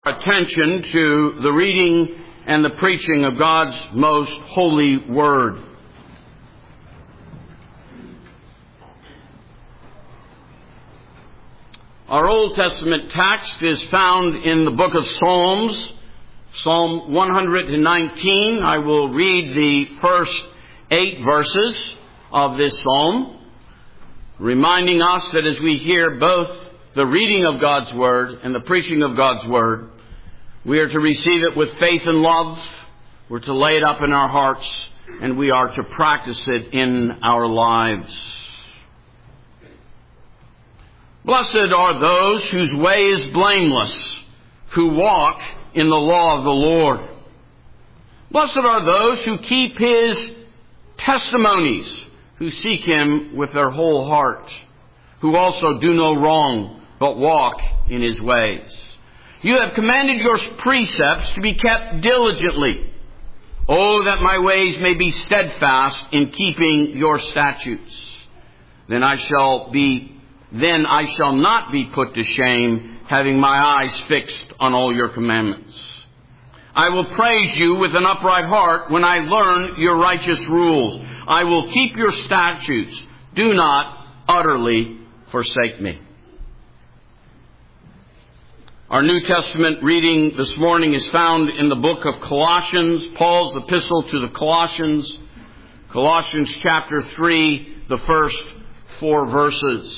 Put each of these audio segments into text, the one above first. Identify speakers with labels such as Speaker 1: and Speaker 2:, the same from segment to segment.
Speaker 1: Attention to the reading and the preaching of God's most holy word. Our Old Testament text is found in the book of Psalms, Psalm 119. I will read the first 8 verses of this psalm, reminding us that as we hear both the reading of God's word and the preaching of God's word, we are to receive it with faith and love. We're to lay it up in our hearts, and we are to practice it in our lives. Blessed are those whose way is blameless, who walk in the law of the Lord. Blessed are those who keep His testimonies, who seek Him with their whole heart, who also do no wrong, but walk in His ways. You have commanded your precepts to be kept diligently. Oh, that my ways may be steadfast in keeping your statutes. Then I shall not be put to shame, having my eyes fixed on all your commandments. I will praise you with an upright heart when I learn your righteous rules. I will keep your statutes. Do not utterly forsake me. Our New Testament reading this morning is found in the book of Colossians, Paul's epistle to the Colossians, Colossians chapter 3, the first 4 verses.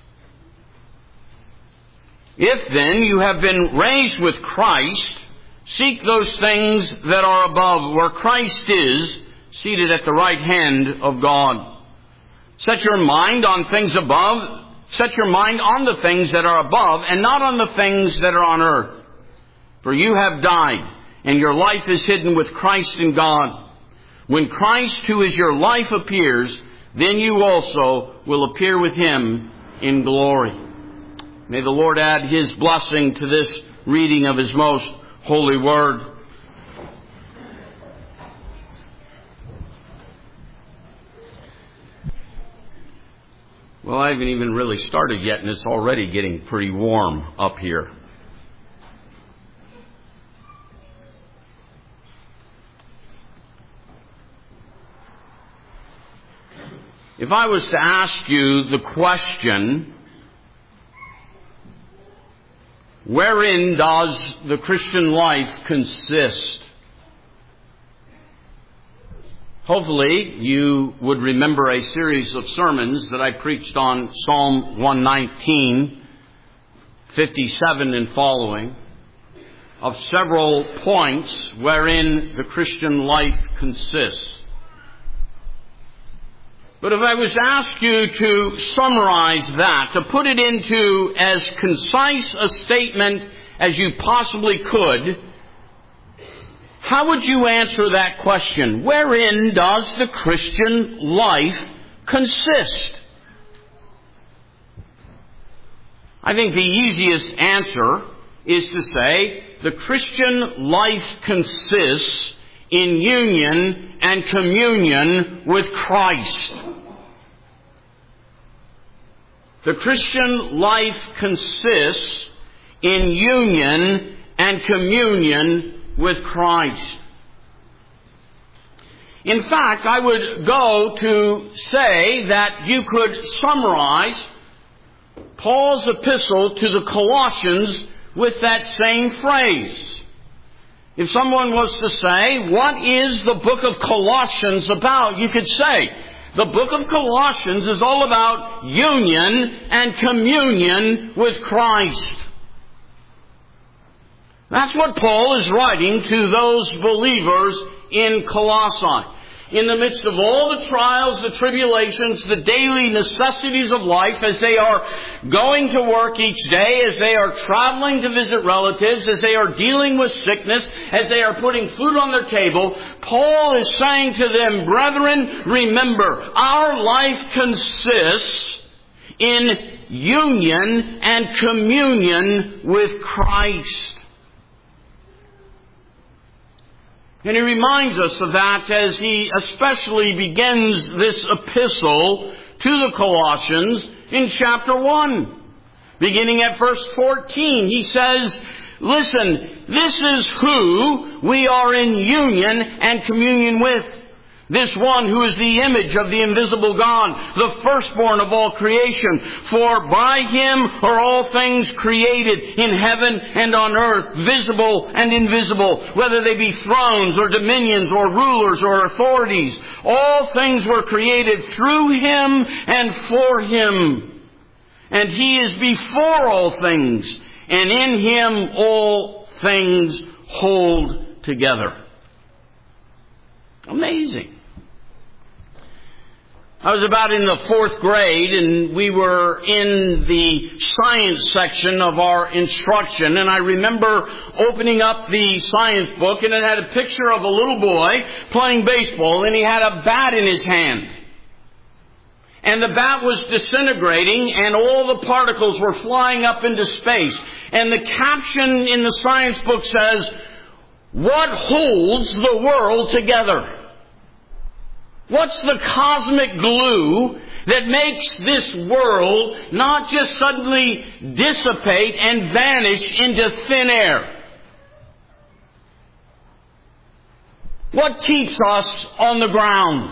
Speaker 1: If then you have been raised with Christ, seek those things that are above, where Christ is, seated at the right hand of God. Set your mind on things above. Set your mind on the things that are above and not on the things that are on earth. For you have died, and your life is hidden with Christ in God. When Christ, who is your life, appears, then you also will appear with Him in glory. May the Lord add His blessing to this reading of His most holy word. Well, I haven't even really started yet, and it's already getting pretty warm up here. If I was to ask you the question, wherein does the Christian life consist? Hopefully, you would remember a series of sermons that I preached on Psalm 119, 57 and following, of several points wherein the Christian life consists. But if I was to ask you to summarize that, to put it into as concise a statement as you possibly could, how would you answer that question? Wherein does the Christian life consist? I think the easiest answer is to say the Christian life consists in union and communion with Christ. The Christian life consists in union and communion with Christ. In fact, I would go to say that you could summarize Paul's epistle to the Colossians with that same phrase. If someone was to say, what is the book of Colossians about? You could say, the book of Colossians is all about union and communion with Christ. That's what Paul is writing to those believers in Colossae. In the midst of all the trials, the tribulations, the daily necessities of life, as they are going to work each day, as they are traveling to visit relatives, as they are dealing with sickness, as they are putting food on their table, Paul is saying to them, brethren, remember, our life consists in union and communion with Christ. And he reminds us of that as he especially begins this epistle to the Colossians in chapter 1. Beginning at verse 14, he says, Listen, this is who we are in union and communion with. This one who is the image of the invisible God, the firstborn of all creation. For by Him are all things created in heaven and on earth, visible and invisible, whether they be thrones or dominions or rulers or authorities. All things were created through Him and for Him. And He is before all things, and in Him all things hold together. Amazing. I was about in the 4th grade, and we were in the science section of our instruction, and I remember opening up the science book, and it had a picture of a little boy playing baseball, and he had a bat in his hand. And the bat was disintegrating, and all the particles were flying up into space. And the caption in the science book says, "What holds the world together?" What's the cosmic glue that makes this world not just suddenly dissipate and vanish into thin air? What keeps us on the ground?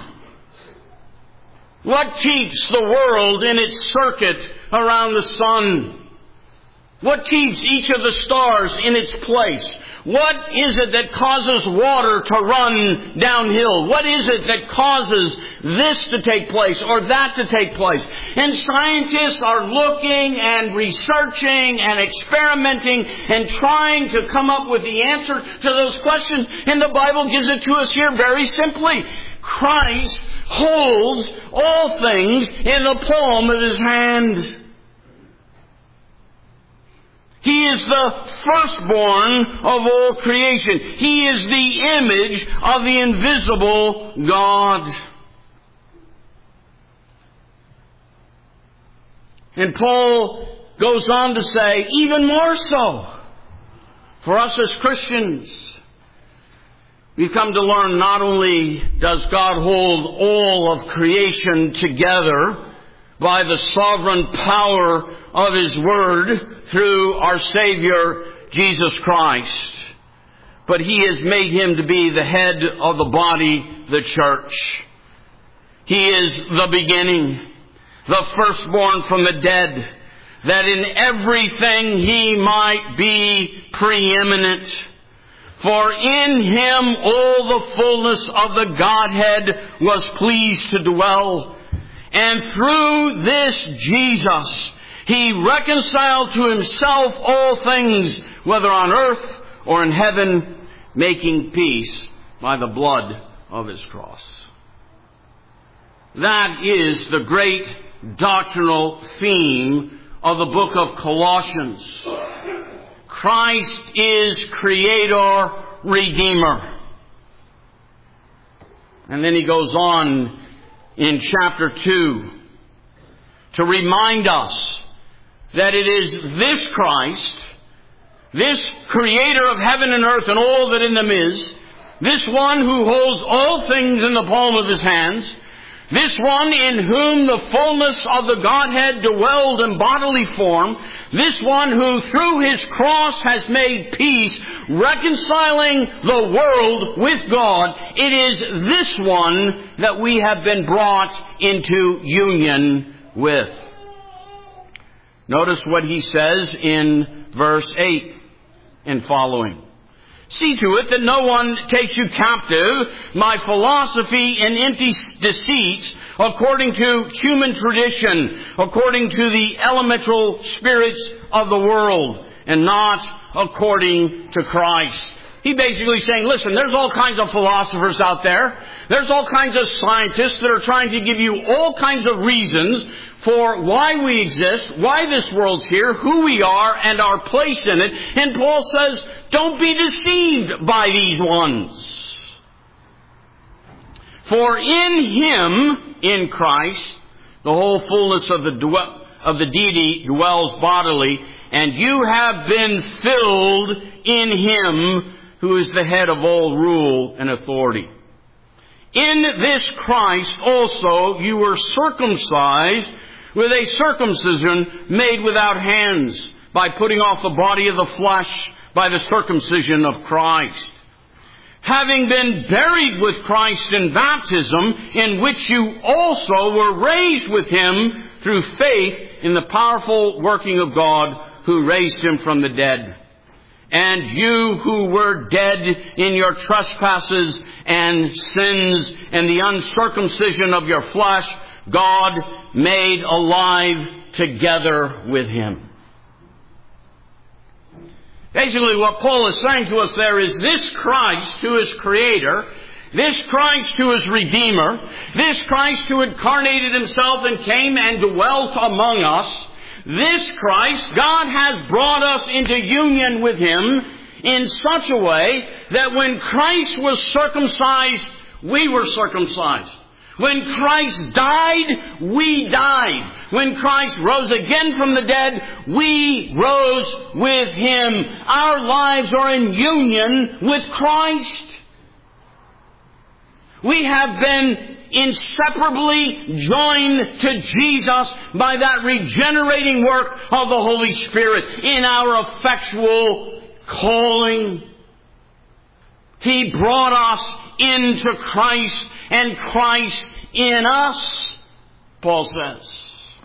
Speaker 1: What keeps the world in its circuit around the sun? What keeps each of the stars in its place? What is it that causes water to run downhill? What is it that causes this to take place or that to take place? And scientists are looking and researching and experimenting and trying to come up with the answer to those questions. And the Bible gives it to us here very simply. Christ holds all things in the palm of His hand. He is the firstborn of all creation. He is the image of the invisible God. And Paul goes on to say, even more so, for us as Christians, we've come to learn not only does God hold all of creation together by the sovereign power of His Word through our Savior, Jesus Christ, but He has made Him to be the head of the body, the church. He is the beginning, the firstborn from the dead, that in everything He might be preeminent. For in Him all the fullness of the Godhead was pleased to dwell. And through this Jesus, He reconciled to Himself all things, whether on earth or in heaven, making peace by the blood of His cross. That is the great doctrinal theme of the book of Colossians. Christ is Creator, Redeemer. And then he goes on in chapter 2 to remind us that it is this Christ, this Creator of heaven and earth and all that in them is, this one who holds all things in the palm of His hands, this one in whom the fullness of the Godhead dwelled in bodily form, this one who through His cross has made peace, reconciling the world with God. It is this one that we have been brought into union with. Notice what he says in verse 8 and following. See to it that no one takes you captive by philosophy and empty deceits, according to human tradition, according to the elemental spirits of the world, and not according to Christ. He's basically saying, listen, there's all kinds of philosophers out there. There's all kinds of scientists that are trying to give you all kinds of reasons for why we exist, why this world's here, who we are, and our place in it. And Paul says, don't be deceived by these ones. For in Him, in Christ, the whole fullness of the deity dwells bodily, and you have been filled in Him, who is the head of all rule and authority. In this Christ also you were circumcised with a circumcision made without hands, by putting off the body of the flesh by the circumcision of Christ. Having been buried with Christ in baptism, in which you also were raised with Him through faith in the powerful working of God who raised Him from the dead. And you who were dead in your trespasses and sins and the uncircumcision of your flesh, God made alive together with Him. Basically, what Paul is saying to us there is this Christ who is Creator, this Christ who is Redeemer, this Christ who incarnated Himself and came and dwelt among us, this Christ, God has brought us into union with Him in such a way that when Christ was circumcised, we were circumcised. When Christ died, we died. When Christ rose again from the dead, we rose with Him. Our lives are in union with Christ. We have been inseparably joined to Jesus by that regenerating work of the Holy Spirit in our effectual calling. He brought us into Christ and Christ in us, Paul says.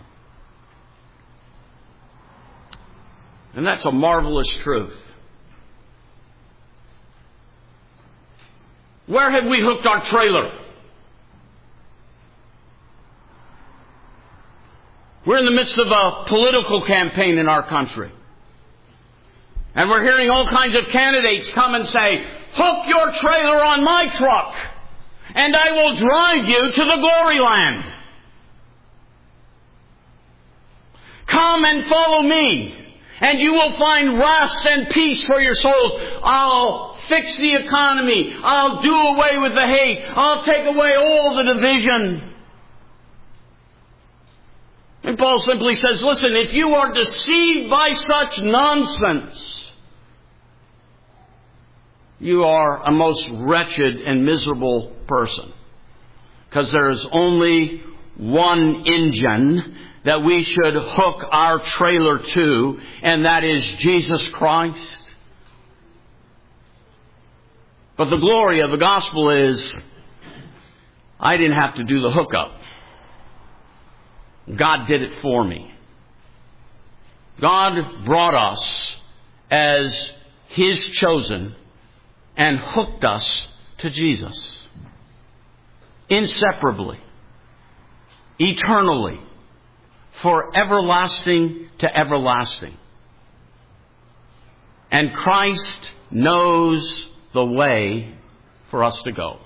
Speaker 1: And that's a marvelous truth. Where have we hooked our trailer? We're in the midst of a political campaign in our country. And we're hearing all kinds of candidates come and say, hook your trailer on my truck, and I will drive you to the glory land. Come and follow me, and you will find rest and peace for your souls. I'll fix the economy. I'll do away with the hate. I'll take away all the division. And Paul simply says, listen, if you are deceived by such nonsense, you are a most wretched and miserable person. Because there is only one engine that we should hook our trailer to, and that is Jesus Christ. But the glory of the gospel is, I didn't have to do the hookup. God did it for me. God brought us as His chosen and hooked us to Jesus. Inseparably. Eternally. For everlasting to everlasting. And Christ knows the way for us to go.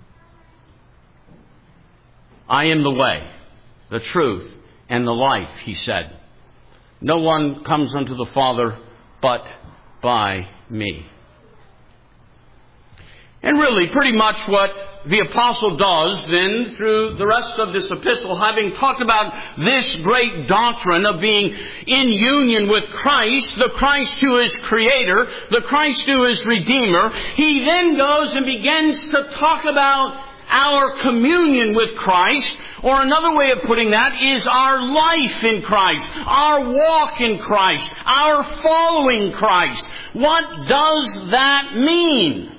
Speaker 1: I am the way, the truth, and the life, He said. No one comes unto the Father but by me. And really, pretty much what the apostle does then through the rest of this epistle, having talked about this great doctrine of being in union with Christ, the Christ who is Creator, the Christ who is Redeemer, he then goes and begins to talk about our communion with Christ, or another way of putting that is our life in Christ, our walk in Christ, our following Christ. What does that mean?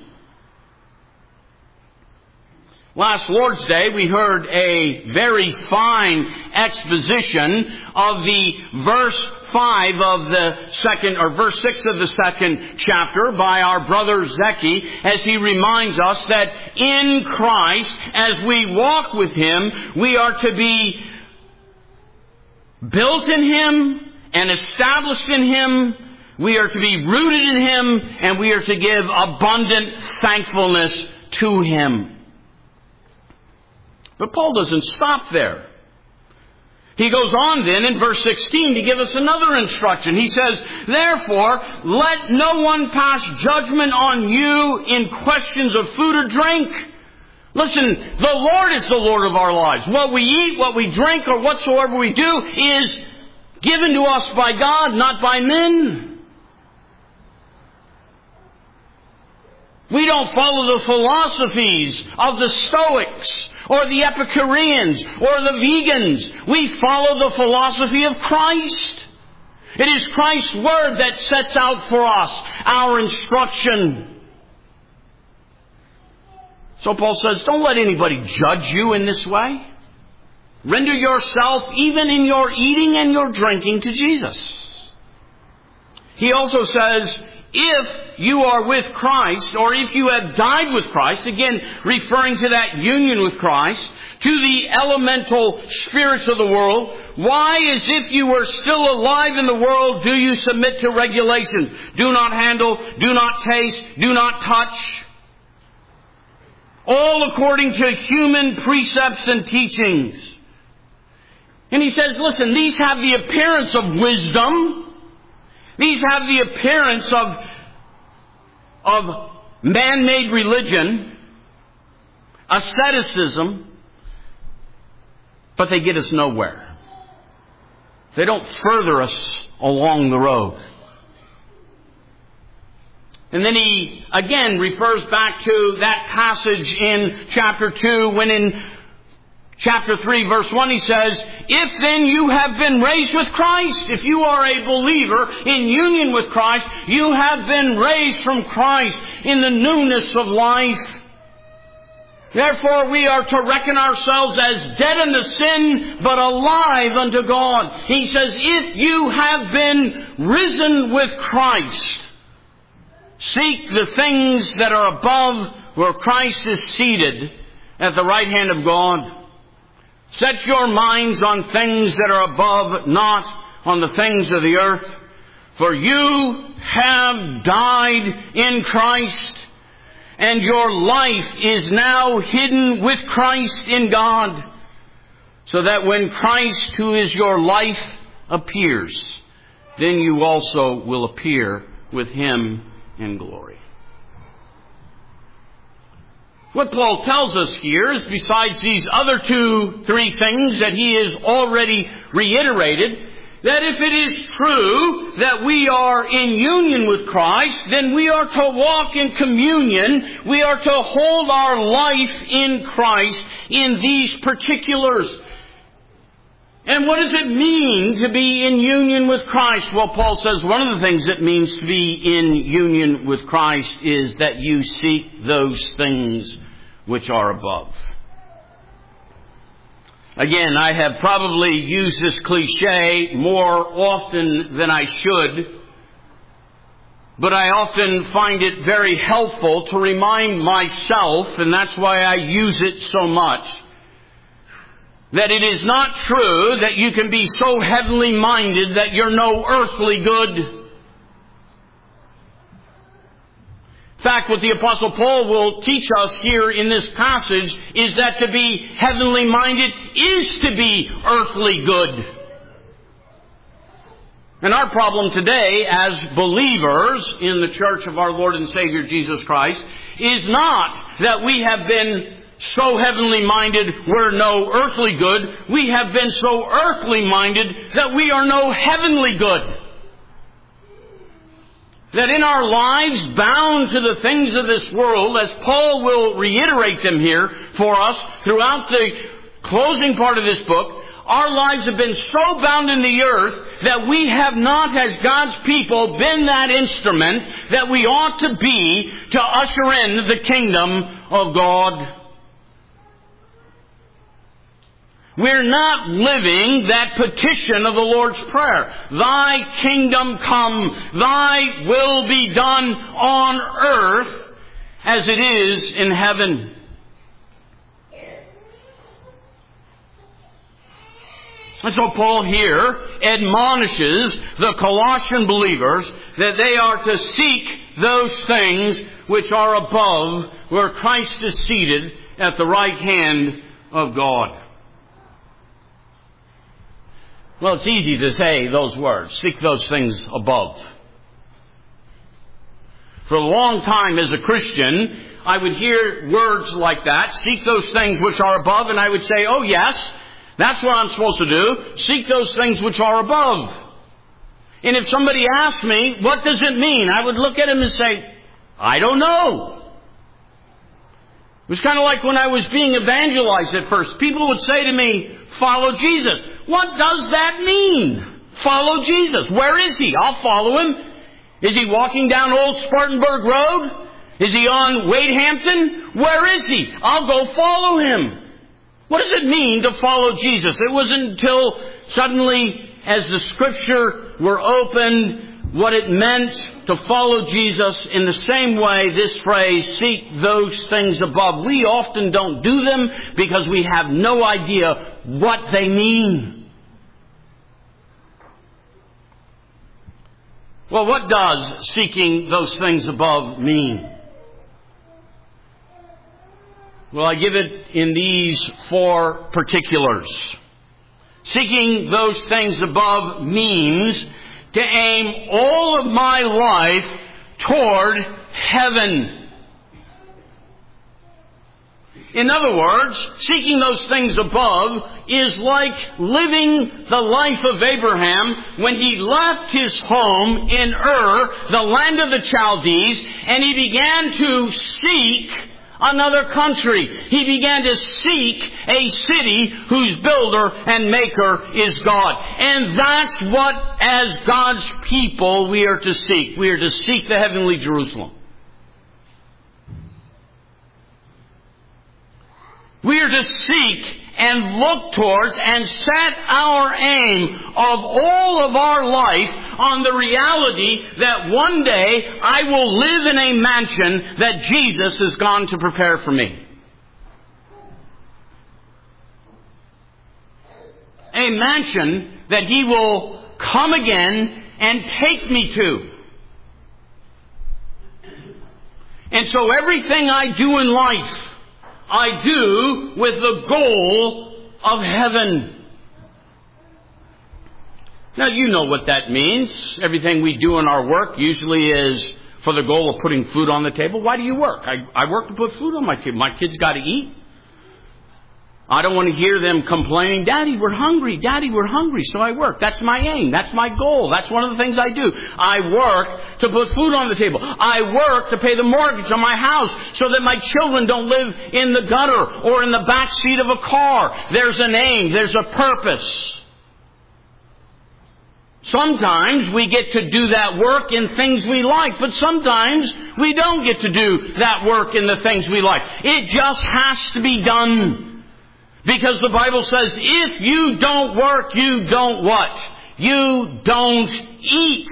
Speaker 1: Last Lord's Day, we heard a very fine exposition of the verse 5 of the second, or verse 6 of the second chapter by our brother Zeki, as he reminds us that in Christ, as we walk with Him, we are to be built in Him and established in Him. We are to be rooted in Him, and we are to give abundant thankfulness to Him. But Paul doesn't stop there. He goes on then in verse 16 to give us another instruction. He says, therefore, let no one pass judgment on you in questions of food or drink. Listen, the Lord is the Lord of our lives. What we eat, what we drink, or whatsoever we do is given to us by God, not by men. We don't follow the philosophies of the Stoics or the Epicureans or the vegans. We follow the philosophy of Christ. It is Christ's Word that sets out for us our instruction. So Paul says, don't let anybody judge you in this way. Render yourself, even in your eating and your drinking, to Jesus. He also says, if you are with Christ, or if you have died with Christ, again referring to that union with Christ, to the elemental spirits of the world, why, as if you were still alive in the world, do you submit to regulations? Do not handle, do not taste, do not touch. All according to human precepts and teachings. And he says, listen, these have the appearance of wisdom. These have the appearance of man-made religion, asceticism, but they get us nowhere. They don't further us along the road. And then he again refers back to that passage in chapter 2 when in chapter 3 verse 1 he says, if then you have been raised with Christ, if you are a believer in union with Christ, you have been raised from Christ in the newness of life. Therefore we are to reckon ourselves as dead unto sin, but alive unto God. He says, if you have been risen with Christ, seek the things that are above where Christ is seated at the right hand of God. Set your minds on things that are above, not on the things of the earth. For you have died in Christ, and your life is now hidden with Christ in God, so that when Christ, who is your life, appears, then you also will appear with Him in glory. What Paul tells us here is, besides these other 2-3 things that he has already reiterated, that if it is true that we are in union with Christ, then we are to walk in communion. We are to hold our life in Christ in these particulars. And what does it mean to be in union with Christ? Well, Paul says one of the things it means to be in union with Christ is that you seek those things which are above. Again, I have probably used this cliche more often than I should, but I often find it very helpful to remind myself, and that's why I use it so much, that it is not true that you can be so heavenly minded that you're no earthly good. In fact, what the Apostle Paul will teach us here in this passage is that to be heavenly minded is to be earthly good. And our problem today as believers in the church of our Lord and Savior Jesus Christ is not that we have been so heavenly minded we're no earthly good. We have been so earthly minded that we are no heavenly good. That in our lives, bound to the things of this world, as Paul will reiterate them here for us throughout the closing part of this book, our lives have been so bound in the earth that we have not, as God's people, been that instrument that we ought to be to usher in the kingdom of God. We're not living that petition of the Lord's Prayer. Thy kingdom come, thy will be done on earth as it is in heaven. And so Paul here admonishes the Colossian believers that they are to seek those things which are above, where Christ is seated at the right hand of God. Well, it's easy to say those words, seek those things above. For a long time as a Christian, I would hear words like that, seek those things which are above, and I would say, oh yes, that's what I'm supposed to do, seek those things which are above. And if somebody asked me, what does it mean? I would look at him and say, I don't know. It was kind of like when I was being evangelized at first. People would say to me, follow Jesus. What does that mean? follow Jesus. Where is He? I'll follow Him. Is He walking down Old Spartanburg Road? Is He on Wade Hampton? Where is He? I'll go follow Him. What does it mean to follow Jesus? It wasn't until suddenly, as the Scripture were opened, what it meant to follow Jesus. In the same way, this phrase, seek those things above. We often don't do them because we have no idea what they mean. Well, what does seeking those things above mean? Well, I give it in these 4 particulars. Seeking those things above means to aim all of my life toward heaven. In other words, seeking those things above is like living the life of Abraham when he left his home in Ur, the land of the Chaldees, and he began to seek another country. He began to seek a city whose builder and maker is God. And that's what, as God's people, we are to seek. We are to seek the heavenly Jerusalem. We are to seek and look towards and set our aim of all of our life on the reality that one day I will live in a mansion that Jesus has gone to prepare for me. A mansion that He will come again and take me to. And so everything I do in life, I do with the goal of heaven. Now, you know what that means. Everything we do in our work usually is for the goal of putting food on the table. Why do you work? I work to put food on my table. My kids got to eat. I don't want to hear them complaining, Daddy, we're hungry. Daddy, we're hungry. So I work. That's my aim. That's my goal. That's one of the things I do. I work to put food on the table. I work to pay the mortgage on my house so that my children don't live in the gutter or in the back seat of a car. There's an aim. There's a purpose. Sometimes we get to do that work in things we like, but sometimes we don't get to do that work in the things we like. It just has to be done. Because the Bible says, if you don't work, you don't what? You don't eat.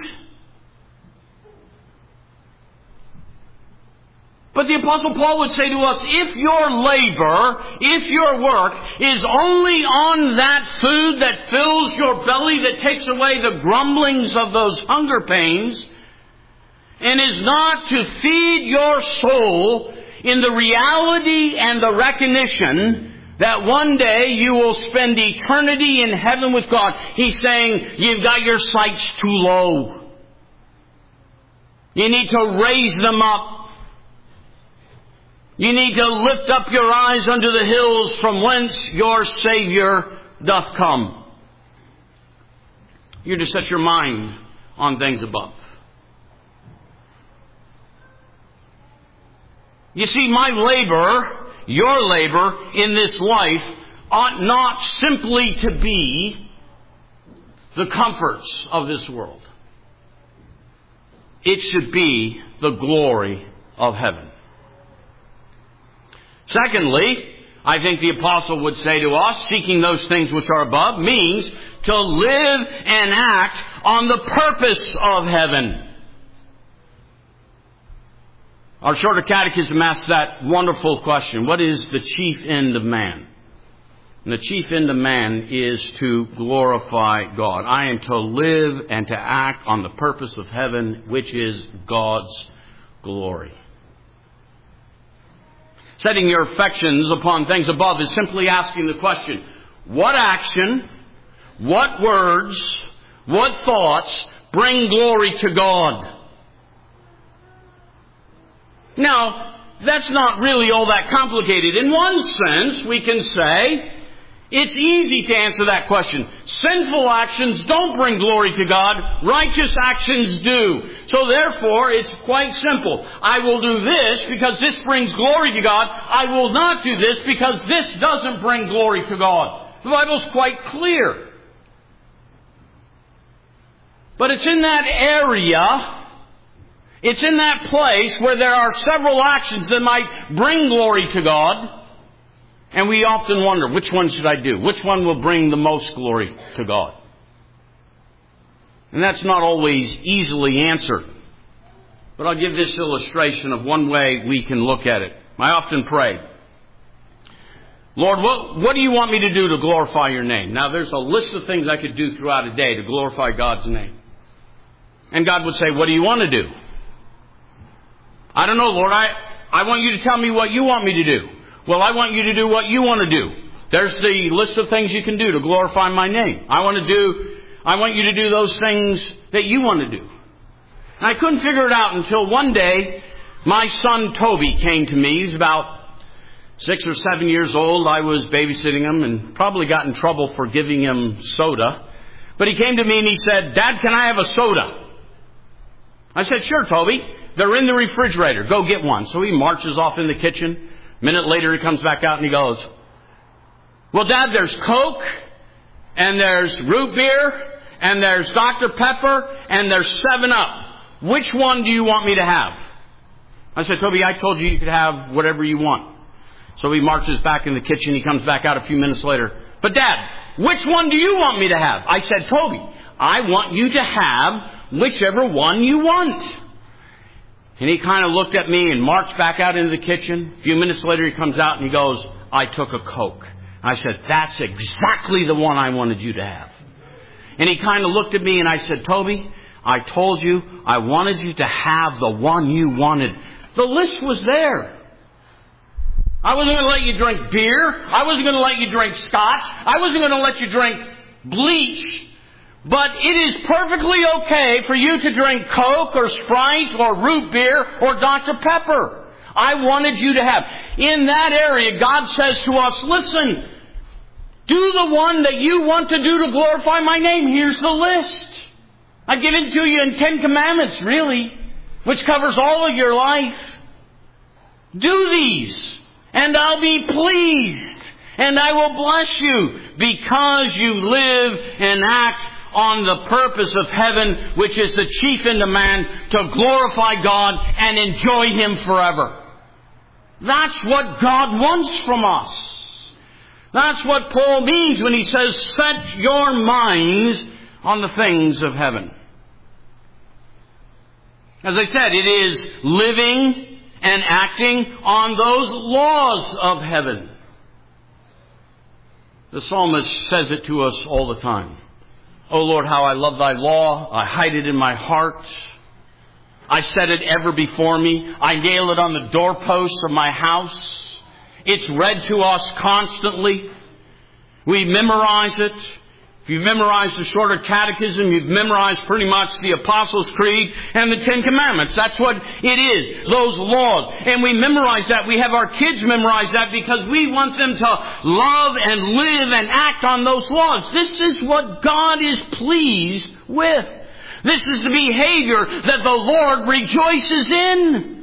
Speaker 1: But the Apostle Paul would say to us, if your labor, if your work is only on that food that fills your belly, that takes away the grumblings of those hunger pains, and is not to feed your soul in the reality and the recognition that one day you will spend eternity in heaven with God. He's saying, you've got your sights too low. You need to raise them up. You need to lift up your eyes unto the hills from whence your Savior doth come. You're to set your mind on things above. You see, my labor, your labor in this life ought not simply to be the comforts of this world. It should be the glory of heaven. Secondly, I think the apostle would say to us, seeking those things which are above means to live and act on the purpose of heaven. Our Shorter Catechism asks that wonderful question. What is the chief end of man? And the chief end of man is to glorify God. I am to live and to act on the purpose of heaven, which is God's glory. Setting your affections upon things above is simply asking the question, what action, what words, what thoughts bring glory to God? Now, that's not really all that complicated. In one sense, we can say it's easy to answer that question. Sinful actions don't bring glory to God. Righteous actions do. So therefore, it's quite simple. I will do this because this brings glory to God. I will not do this because this doesn't bring glory to God. The Bible's quite clear. But it's in that area, it's in that place where there are several actions that might bring glory to God. And we often wonder, which one should I do? Which one will bring the most glory to God? And that's not always easily answered. But I'll give this illustration of one way we can look at it. I often pray, Lord, what do you want me to do to glorify your name? Now, there's a list of things I could do throughout a day to glorify God's name. And God would say, what do you want to do? I don't know, Lord. I want you to tell me what you want me to do. Well, I want you to do what you want to do. There's the list of things you can do to glorify my name. I want you to do those things that you want to do. And I couldn't figure it out until one day my son Toby came to me. He's about 6 or 7 years old. I was babysitting him and probably got in trouble for giving him soda. But he came to me and he said, Dad, can I have a soda? I said, sure, Toby. They're in the refrigerator. Go get one. So he marches off in the kitchen. A minute later he comes back out and he goes, well, Dad, there's Coke and there's root beer and there's Dr. Pepper and there's 7-Up. Which one do you want me to have? I said, Toby, I told you could have whatever you want. So he marches back in the kitchen. He comes back out a few minutes later. But Dad, which one do you want me to have? I said, Toby, I want you to have whichever one you want. And he kind of looked at me and marched back out into the kitchen. A few minutes later he comes out and he goes, I took a Coke. I said, that's exactly the one I wanted you to have. And he kind of looked at me and I said, Toby, I told you I wanted you to have the one you wanted. The list was there. I wasn't going to let you drink beer. I wasn't going to let you drink scotch. I wasn't going to let you drink bleach. But it is perfectly okay for you to drink Coke or Sprite or root beer or Dr. Pepper. I wanted you to have. In that area, God says to us, listen, do the one that you want to do to glorify my name. Here's the list. I've given it to you in 10 Commandments, really, which covers all of your life. Do these, and I'll be pleased, and I will bless you, because you live and act on the purpose of heaven, which is the chief end of man, to glorify God and enjoy Him forever. That's what God wants from us. That's what Paul means when he says, set your minds on the things of heaven. As I said, it is living and acting on those laws of heaven. The psalmist says it to us all the time. O Lord, how I love thy law. I hide it in my heart. I set it ever before me. I nail it on the doorposts of my house. It's read to us constantly. We memorize it. If you've memorized the shorter catechism, you've memorized pretty much the Apostles' Creed and the 10 Commandments. That's what it is, those laws. And we memorize that. We have our kids memorize that because we want them to love and live and act on those laws. This is what God is pleased with. This is the behavior that the Lord rejoices in.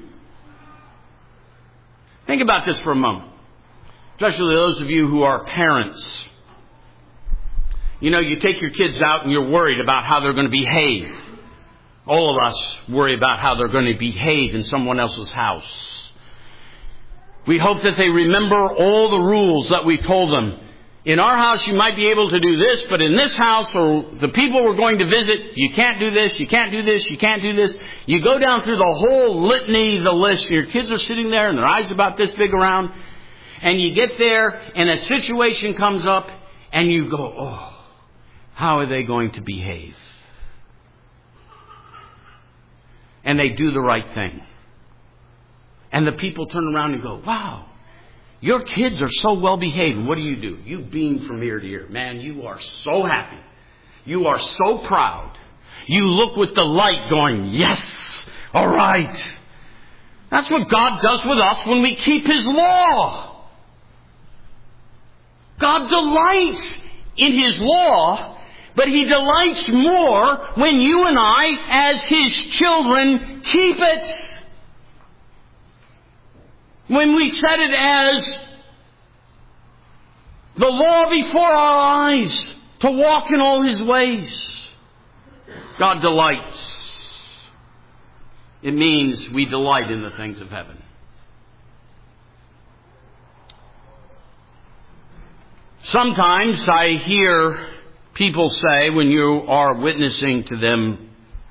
Speaker 1: Think about this for a moment. Especially those of you who are parents. You know, you take your kids out and you're worried about how they're going to behave. All of us worry about how they're going to behave in someone else's house. We hope that they remember all the rules that we told them. In our house, you might be able to do this, but in this house, or the people we're going to visit, you can't do this, you can't do this, you can't do this. You go down through the whole litany, the list. Your kids are sitting there and their eyes about this big around. And you get there and a situation comes up and you go, oh, how are they going to behave? And they do the right thing. And the people turn around and go, wow, your kids are so well behaved. And what do? You beam from ear to ear. Man, you are so happy. You are so proud. You look with delight going, yes, all right. That's what God does with us when we keep His law. God delights in His law. But He delights more when you and I, as His children, keep it. When we set it as the law before our eyes, to walk in all His ways. God delights. It means we delight in the things of heaven. Sometimes I hear people say when you are witnessing to them,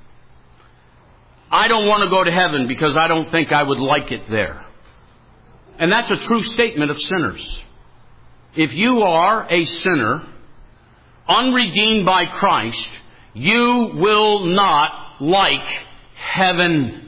Speaker 1: I don't want to go to heaven because I don't think I would like it there. And that's a true statement of sinners. If you are a sinner, unredeemed by Christ, you will not like heaven.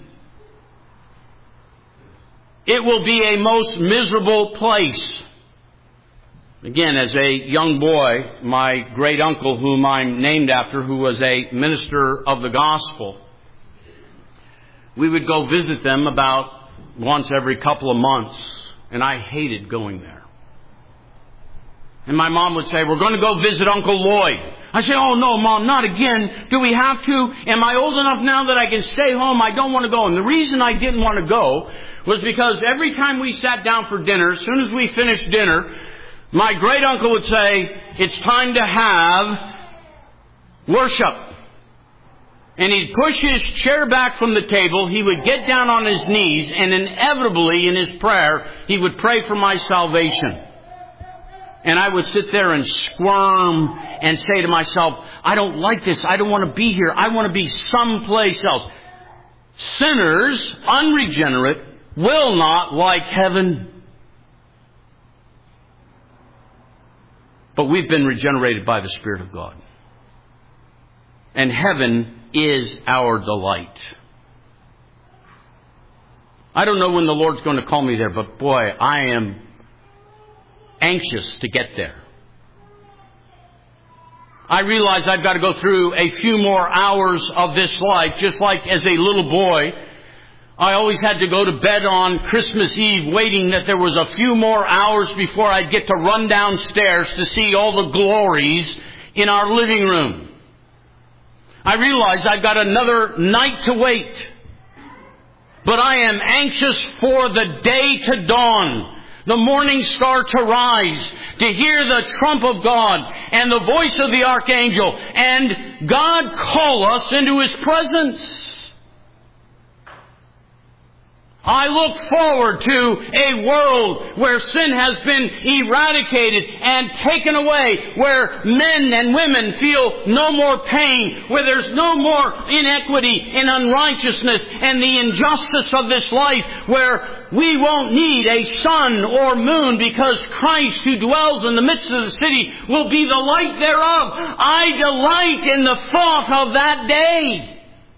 Speaker 1: It will be a most miserable place. Again, as a young boy, my great uncle, whom I'm named after, who was a minister of the gospel, we would go visit them about once every couple of months, and I hated going there. And my mom would say, we're going to go visit Uncle Lloyd. I say, oh no, Mom, not again. Do we have to? Am I old enough now that I can stay home? I don't want to go. And the reason I didn't want to go was because every time we sat down for dinner, as soon as we finished dinner, my great uncle would say, it's time to have worship. And he'd push his chair back from the table. He would get down on his knees, and inevitably in his prayer, he would pray for my salvation. And I would sit there and squirm and say to myself, I don't like this. I don't want to be here. I want to be someplace else. Sinners, unregenerate, will not like heaven. But we've been regenerated by the Spirit of God. And heaven is our delight. I don't know when the Lord's going to call me there, but boy, I am anxious to get there. I realize I've got to go through a few more hours of this life, just like as a little boy, I always had to go to bed on Christmas Eve waiting that there was a few more hours before I'd get to run downstairs to see all the glories in our living room. I realize I've got another night to wait. But I am anxious for the day to dawn, the morning star to rise, to hear the trump of God and the voice of the archangel, and God call us into His presence. I look forward to a world where sin has been eradicated and taken away, where men and women feel no more pain, where there's no more inequity and unrighteousness and the injustice of this life, where we won't need a sun or moon because Christ, who dwells in the midst of the city, will be the light thereof. I delight in the thought of that day.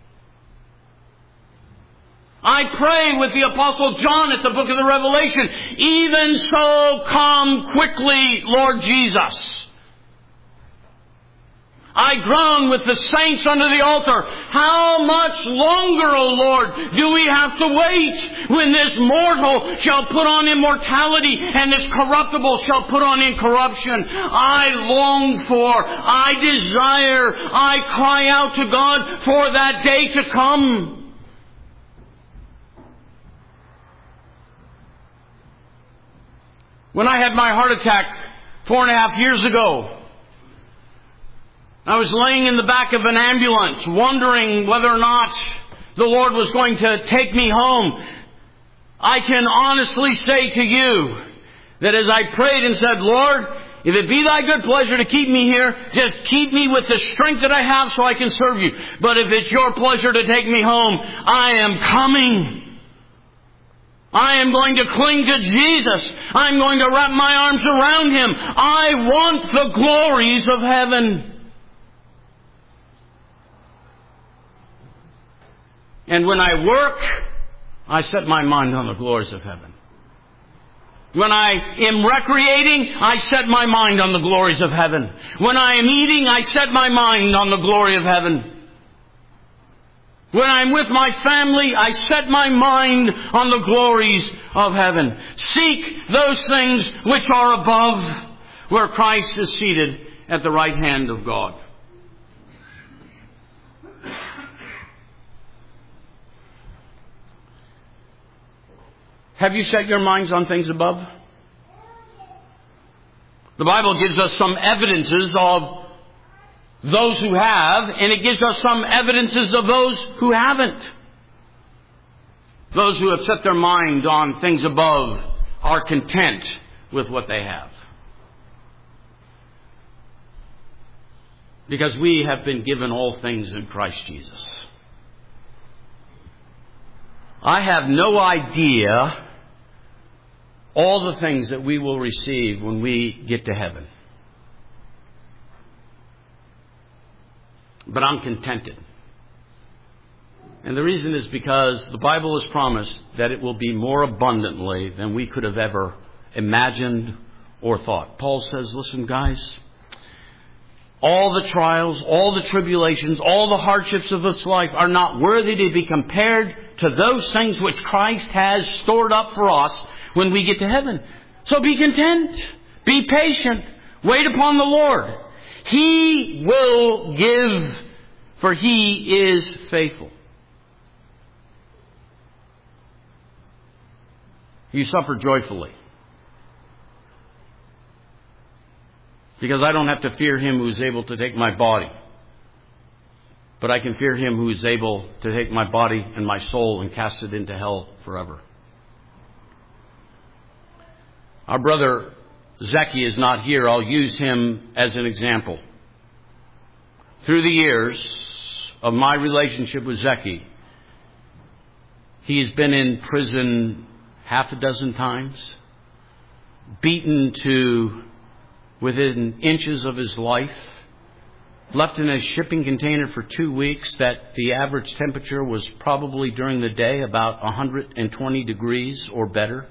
Speaker 1: I pray with the Apostle John at the book of the Revelation, even so come quickly, Lord Jesus. I groan with the saints under the altar. How much longer, O Lord, do we have to wait when this mortal shall put on immortality and this corruptible shall put on incorruption? I long for, I desire, I cry out to God for that day to come. When I had my heart attack 4.5 years ago, I was laying in the back of an ambulance wondering whether or not the Lord was going to take me home. I can honestly say to you that as I prayed and said, Lord, if it be thy good pleasure to keep me here, just keep me with the strength that I have so I can serve you. But if it's your pleasure to take me home, I am coming. I am going to cling to Jesus. I'm going to wrap my arms around Him. I want the glories of heaven. And when I work, I set my mind on the glories of heaven. When I am recreating, I set my mind on the glories of heaven. When I am eating, I set my mind on the glory of heaven. When I'm with my family, I set my mind on the glories of heaven. Seek those things which are above, where Christ is seated at the right hand of God. Have you set your minds on things above? The Bible gives us some evidences of those who have, and it gives us some evidences of those who haven't. Those who have set their mind on things above are content with what they have. Because we have been given all things in Christ Jesus. I have no idea all the things that we will receive when we get to heaven. But I'm contented. And the reason is because the Bible has promised that it will be more abundantly than we could have ever imagined or thought. Paul says, listen, guys, all the trials, all the tribulations, all the hardships of this life are not worthy to be compared to those things which Christ has stored up for us when we get to heaven. So be content. Be patient. Wait upon the Lord. He will give, for He is faithful. You suffer joyfully. Because I don't have to fear Him who is able to take my body. But I can fear Him who is able to take my body and my soul and cast it into hell forever. Our brother Zeki is not here. I'll use him as an example. Through the years of my relationship with Zeki, he has been in prison half a dozen times, beaten to within inches of his life, left in a shipping container for 2 weeks that the average temperature was probably during the day about 120 degrees or better.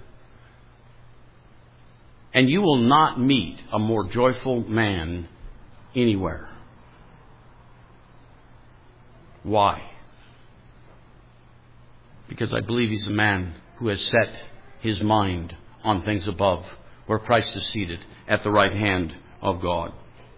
Speaker 1: And you will not meet a more joyful man anywhere. Why? Because I believe he's a man who has set his mind on things above, where Christ is seated at the right hand of God.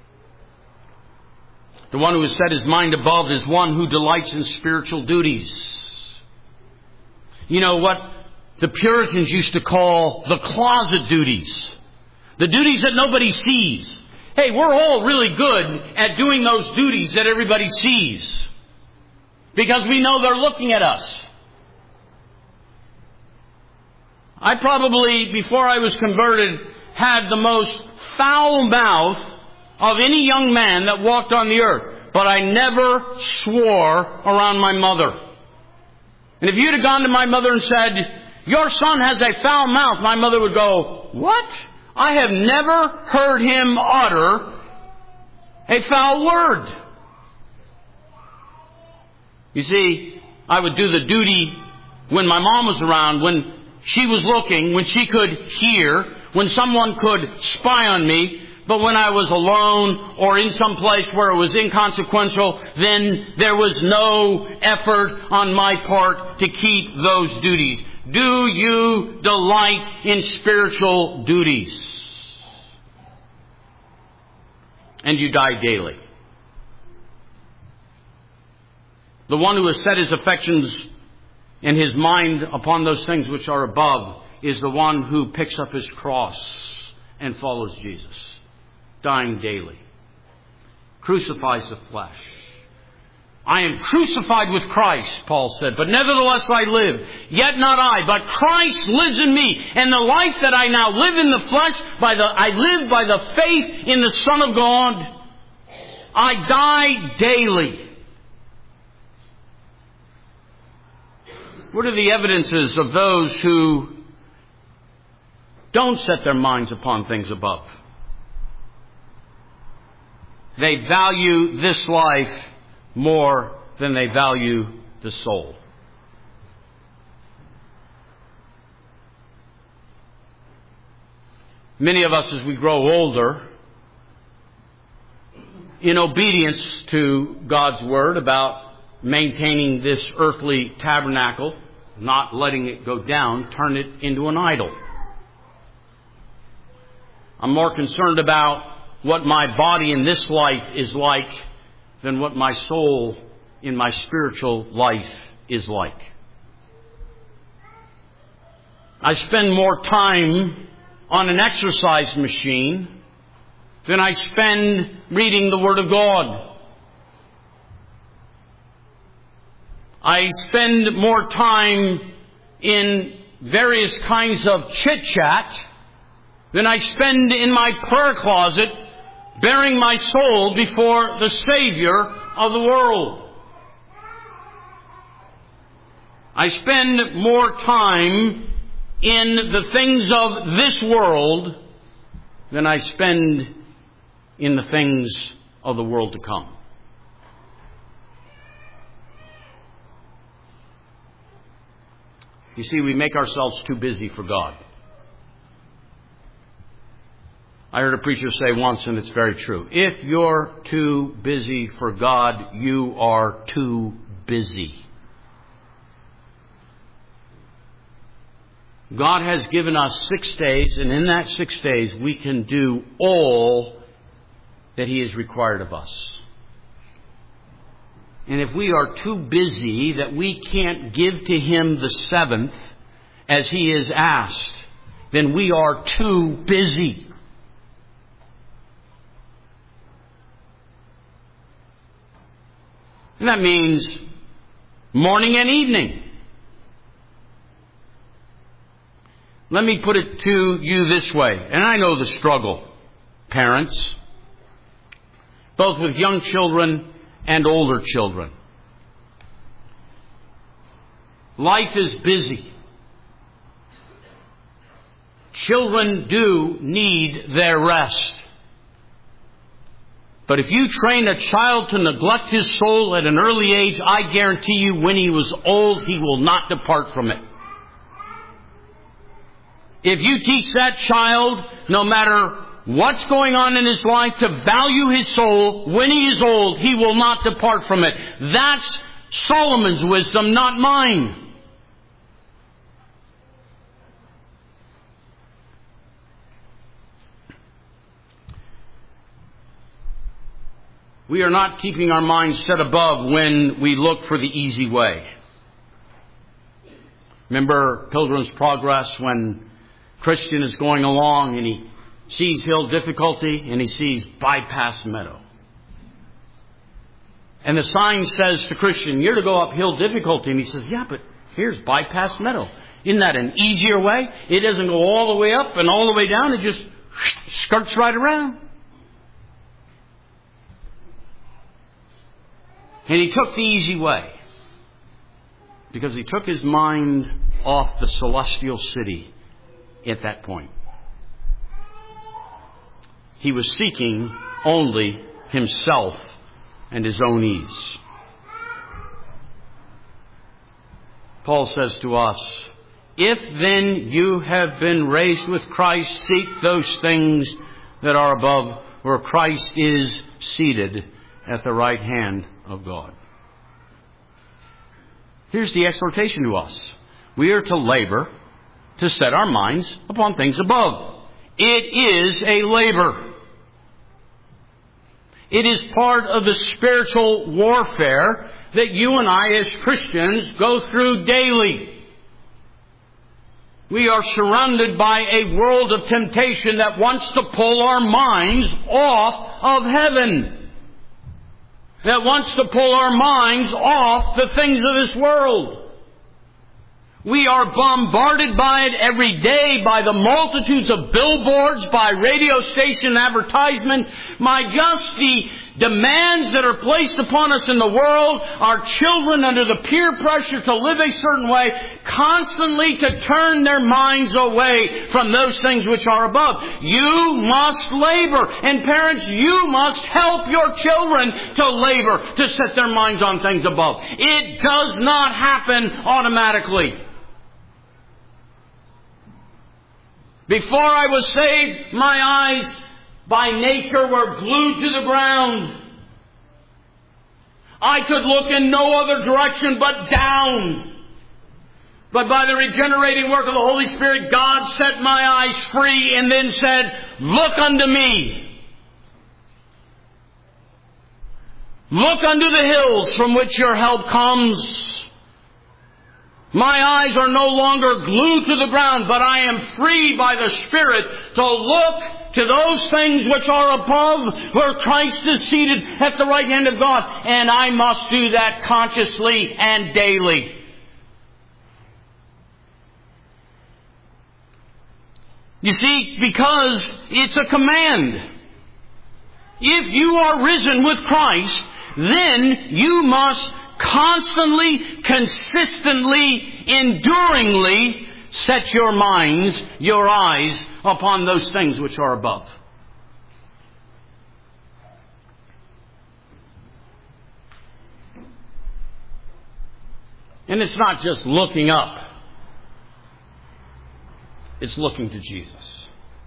Speaker 1: The one who has set his mind above is one who delights in spiritual duties. You know what the Puritans used to call the closet duties. The duties that nobody sees. Hey, we're all really good at doing those duties that everybody sees. Because we know they're looking at us. I probably, before I was converted, had the most foul mouth of any young man that walked on the earth. But I never swore around my mother. And if you'd have gone to my mother and said, your son has a foul mouth, my mother would go, what? I have never heard him utter a foul word. You see, I would do the duty when my mom was around, when she was looking, when she could hear, when someone could spy on me. But when I was alone or in some place where it was inconsequential, then there was no effort on my part to keep those duties. Do you delight in spiritual duties? And you die daily. The one who has set his affections and his mind upon those things which are above is the one who picks up his cross and follows Jesus, dying daily. Crucifies the flesh. I am crucified with Christ, Paul said, but nevertheless I live. Yet not I, but Christ lives in me. And the life that I now live in the flesh, I live by the faith in the Son of God. I die daily. What are the evidences of those who don't set their minds upon things above? They value this life more than they value the soul. Many of us, as we grow older, in obedience to God's word about maintaining this earthly tabernacle, not letting it go down, turn it into an idol. I'm more concerned about what my body in this life is like than what my soul in my spiritual life is like. I spend more time on an exercise machine than I spend reading the Word of God. I spend more time in various kinds of chit-chat than I spend in my prayer closet bearing my soul before the Savior of the world. I spend more time in the things of this world than I spend in the things of the world to come. You see, we make ourselves too busy for God. I heard a preacher say once, and it's very true, if you're too busy for God, you are too busy. God has given us 6 days, and in that 6 days we can do all that He has required of us. And if we are too busy that we can't give to Him the 7th as He has asked, then we are too busy. And that means morning and evening. Let me put it to you this way, and I know the struggle, parents, both with young children and older children. Life is busy. Children do need their rest. But if you train a child to neglect his soul at an early age, I guarantee you when he was old, he will not depart from it. If you teach that child, no matter what's going on in his life, to value his soul, when he is old, he will not depart from it. That's Solomon's wisdom, not mine. We are not keeping our minds set above when we look for the easy way. Remember Pilgrim's Progress, when Christian is going along and he sees hill difficulty and he sees bypass meadow. And the sign says to Christian, you're to go up hill difficulty. And he says, yeah, but here's bypass meadow. Isn't that an easier way? It doesn't go all the way up and all the way down. It just skirts right around. And he took the easy way because he took his mind off the celestial city at that point. He was seeking only himself and his own ease. Paul says to us, if then you have been raised with Christ, seek those things that are above, where Christ is seated at the right hand of God. Here's the exhortation to us. We are to labor to set our minds upon things above. It is a labor. It is part of the spiritual warfare that you and I as Christians go through daily. We are surrounded by a world of temptation that wants to pull our minds off of heaven. That wants to pull our minds off the things of this world. We are bombarded by it every day, by the multitudes of billboards, by radio station advertisement, by just the demands that are placed upon us in the world, our children under the peer pressure to live a certain way, constantly to turn their minds away from those things which are above. You must labor. And parents, you must help your children to labor, to set their minds on things above. It does not happen automatically. Before I was saved, my eyes by nature were glued to the ground. I could look in no other direction but down. But by the regenerating work of the Holy Spirit, God set my eyes free and then said, look unto me. Look unto the hills from which your help comes. My eyes are no longer glued to the ground, but I am free by the Spirit to look to those things which are above, where Christ is seated at the right hand of God. And I must do that consciously and daily. You see, because it's a command. If you are risen with Christ, then you must constantly, consistently, enduringly set your minds, your eyes upon those things which are above. And it's not just looking up. It's looking to Jesus.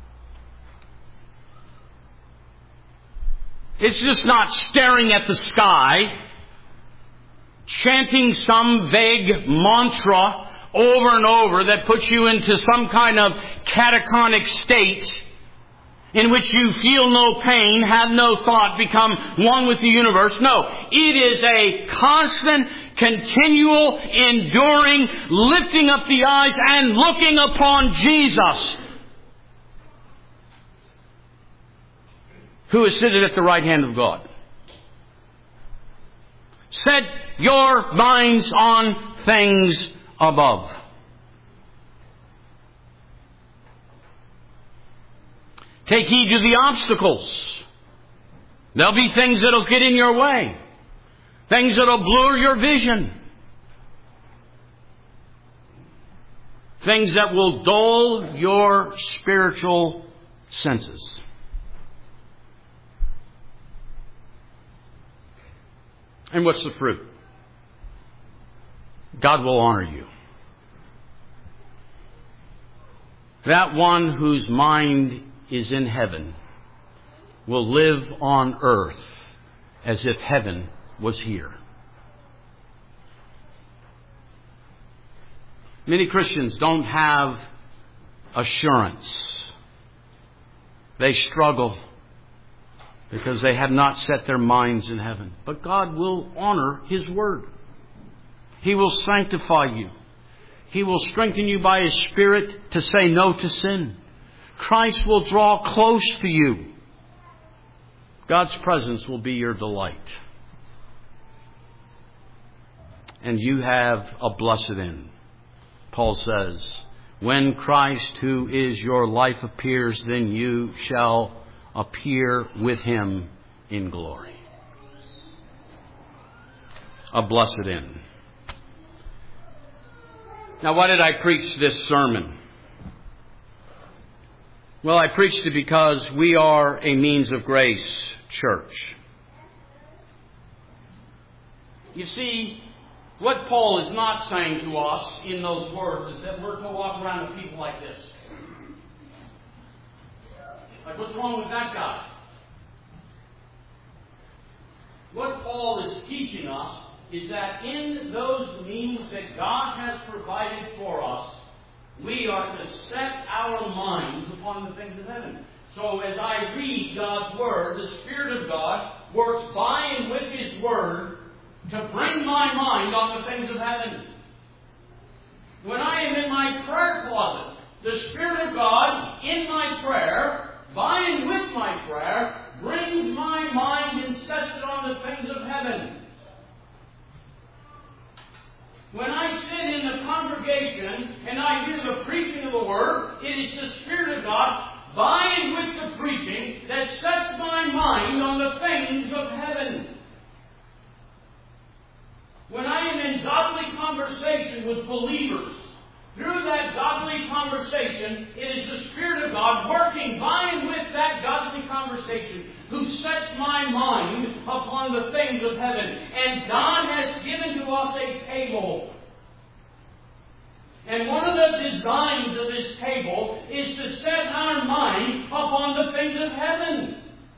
Speaker 1: It's just not staring at the sky, chanting some vague mantra over and over that puts you into some kind of catatonic state in which you feel no pain, have no thought, become one with the universe. No, it is a constant, continual, enduring, lifting up the eyes and looking upon Jesus, who is seated at the right hand of God. Set your minds on things above. Take heed to the obstacles. There'll be things that'll get in your way. Things that'll blur your vision. Things that will dull your spiritual senses. And what's the fruit? God will honor you. That one whose mind is in heaven will live on earth as if heaven was here. Many Christians don't have assurance. They struggle because they have not set their minds in heaven. But God will honor His word. He will sanctify you. He will strengthen you by His Spirit to say no to sin. Christ will draw close to you. God's presence will be your delight. And you have a blessed end. Paul says, when Christ, who is your life, appears, then you shall appear with Him in glory. A blessed end. Now, why did I preach this sermon? Well, I preached it because we are a Means of Grace church. You see, what Paul is not saying to us in those words is that we're to walk around with people like this. Like, what's wrong with that guy? What Paul is teaching us is that in those means that God has provided for us, we are to set our minds upon the things of heaven. So as I read God's Word, the Spirit of God works by and with His Word to bring my mind on the things of heaven. When I am in my prayer closet, the Spirit of God in my prayer, by and with my prayer, brings my mind and sets it on the things of heaven. When I sit in the congregation and I hear the preaching of the Word, it is the Spirit of God, by and with the preaching, that sets my mind on the things of heaven. When I am in godly conversation with believers, through that godly conversation, it is the Spirit of God working by and with that godly conversation who sets my mind upon the things of heaven. And God has given to us a table. And one of the designs of this table is to set our mind upon the things of heaven.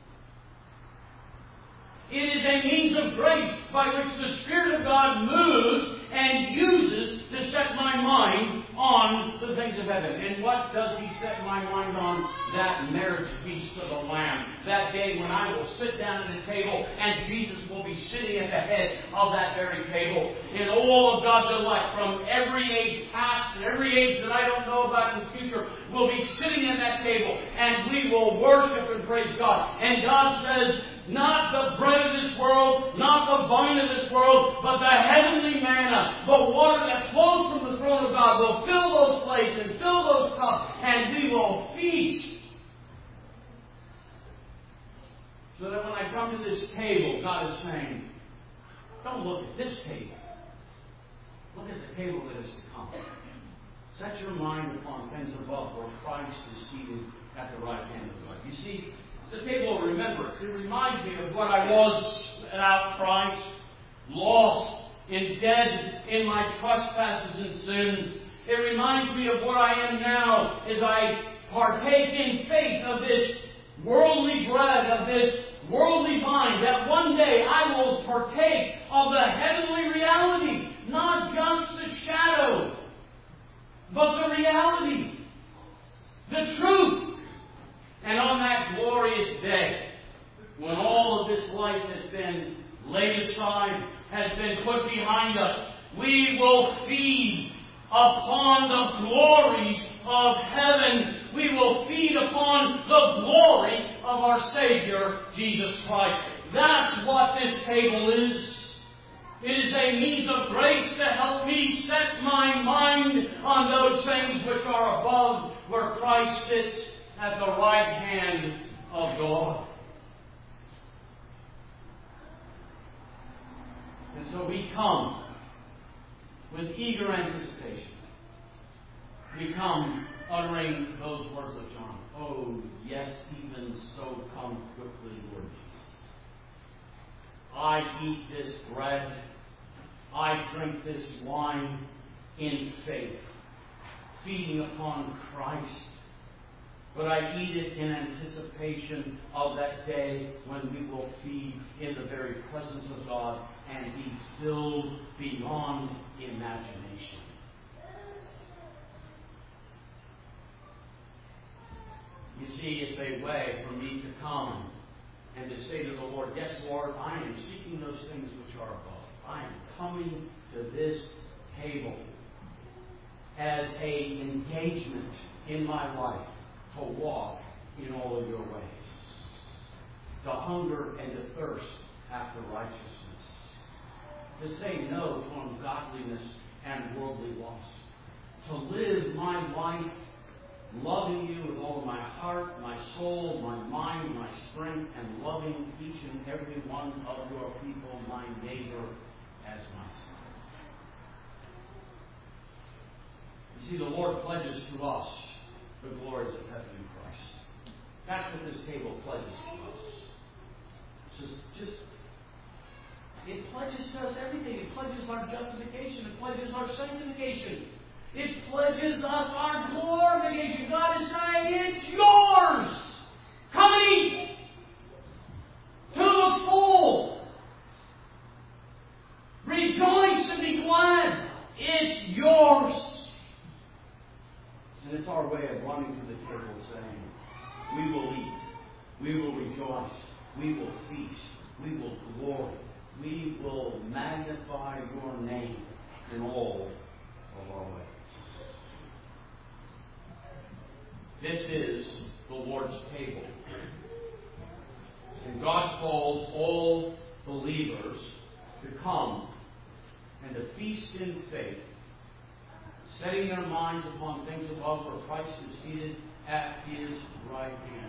Speaker 1: It is a means of grace by which the Spirit of God moves and uses to set my mind on the things of heaven. And what does He set my mind on? That marriage feast of the Lamb. That day when I will sit down at a table and Jesus will be sitting at the head of that very table. And all of God's elect from every age past and every age that I don't know about in the future will be sitting at that table. And we will worship and praise God. And God says, not the bread of this world, not the wine of this world, but the heavenly manna, the water that flows from the throne of God will fill those plates and fill those cups, and we will feast. So that when I come to this table, God is saying, don't look at this table. Look at the table that is to come. Set your mind upon things above, where Christ is seated at the right hand of God. You see, it's a table of remembrance. It reminds me of what I was without Christ, lost and dead in my trespasses and sins. It reminds me of what I am now as I partake in faith of this worldly bread, of this worldly wine, that one day I will partake of the heavenly reality, not just the shadow, but the reality, the truth. And on that glorious day, when all of this life has been laid aside, has been put behind us, we will feed upon the glories of heaven. We will feed upon the glory of our Savior, Jesus Christ. That's what this table is. It is a means of grace to help me set my mind on those things which are above, where Christ sits at the right hand of God. And so we come with eager anticipation. We come uttering those words of John. Oh, yes, even so come quickly, Lord Jesus. I eat this bread, I drink this wine in faith, feeding upon Christ. But I eat it in anticipation of that day when we will feed in the very presence of God and be filled beyond imagination. You see, it's a way for me to come and to say to the Lord, yes, Lord, I am seeking those things which are above. I am coming to this table as an engagement in my life to walk in all of your ways, to hunger and to thirst after righteousness, to say no to ungodliness and worldly lust, to live my life loving you with all of my heart, my soul, my mind, my strength, and loving each and every one of your people, my neighbor, as myself. You see, the Lord pledges to us the glories of heaven in Christ. That's what this table pledges to us. It pledges to us everything. It pledges our justification. It pledges our sanctification. It pledges us our glorification. God is saying, it's yours. Come and eat. To the full. Rejoice and be glad. It's yours. And it's our way of running to the table saying, we will eat, we will rejoice, we will feast, we will glory, we will magnify your name in all of our ways. This is the Lord's table. And God calls all believers to come and to feast in faith, setting their minds upon things above, where Christ is seated at His right hand.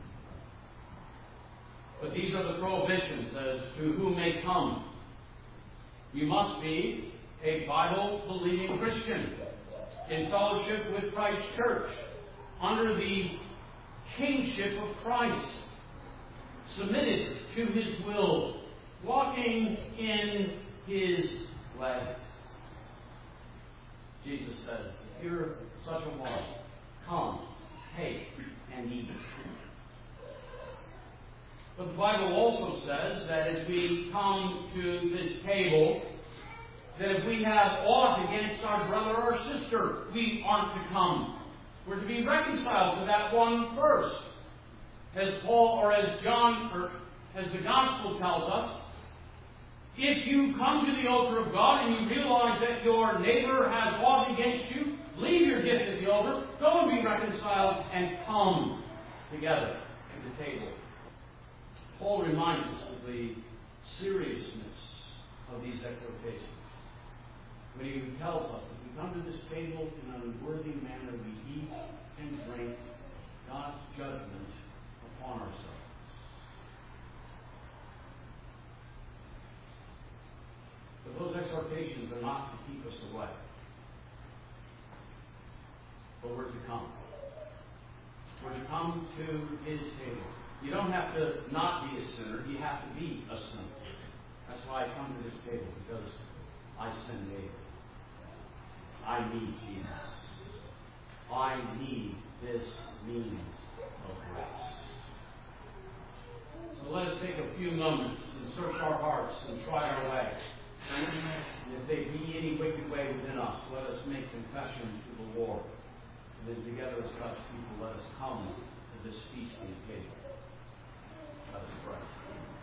Speaker 1: But these are the prohibitions as to who may come. You must be a Bible-believing Christian in fellowship with Christ's church, under the kingship of Christ, submitted to His will, walking in His ways. Jesus says, if you're such a one, come, take, and eat. But the Bible also says that as we come to this table, that if we have aught against our brother or sister, we aren't to come. We're to be reconciled to that one first. As Paul, or as John, or as the Gospel tells us, if you come to the altar of God and you realize that your neighbor has aught against you, leave your gift at the altar, go and be reconciled, and come together to the table. Paul reminds us of the seriousness of these exhortations. When he tells us that we come to this table in an unworthy manner, we eat and drink God's judgment upon ourselves. But those exhortations are not to keep us away. But we're to come. We're to come to his table. You don't have to not be a sinner. You have to be a sinner. That's why I come to this table, because I sin daily. I need Jesus. I need this means of grace. So let us take a few moments and search our hearts and try our way. And if there be any wicked way within us, let us make confession to the Lord. And then together as God's people, let us come to this feasting table. Let us pray.